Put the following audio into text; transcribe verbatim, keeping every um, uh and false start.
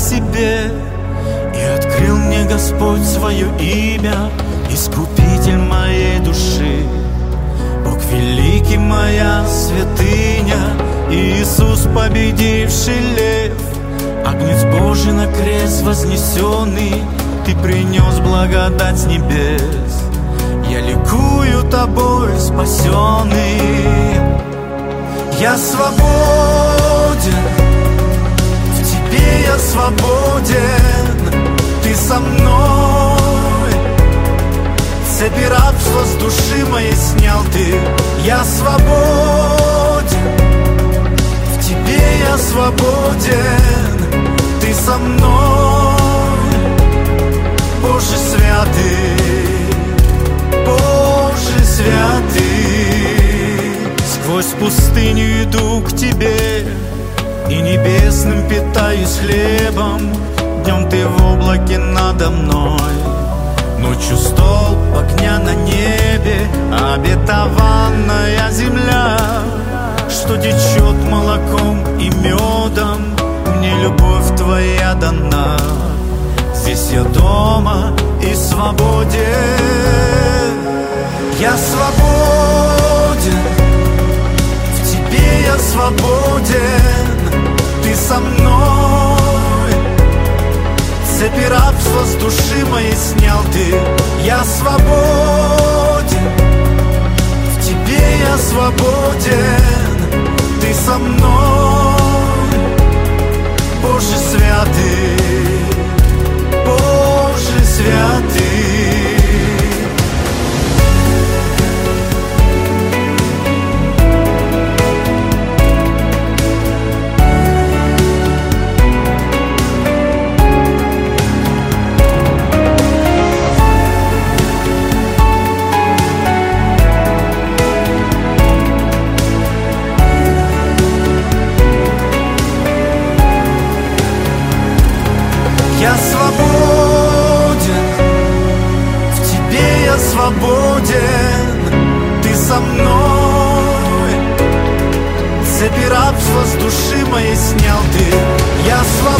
себе. И открыл мне Господь свое имя, Искупитель моей души, Бог великий, моя святыня, Иисус, победивший лев. Агнец Божий на крест вознесенный, Ты принес благодать с небес. Я ликую тобой спасенный. Я свободен, в тебе я свободен. Ты со мной, цепи рабства с души моей снял ты. Я свободен, в тебе я свободен. Ты со мной, Боже святый, Боже святый. Сквозь пустыню иду к тебе, и небесным питаюсь хлебом. Днем ты в облаке надо мной, ночью столб огня на небе. Обетованная земля, что течет молоком и медом, мне любовь твоя дана. Здесь я дома и свободен. Я свободен, в тебе я свободен. Ты со мной, цепи рабства с души моей снял ты. Я свободен, в тебе я свободен. Ты со мной, Боже святый, Боже святый. Я свободен, в тебе я свободен. Ты со мной, цепи рабства с души моей снял ты. Я свободен,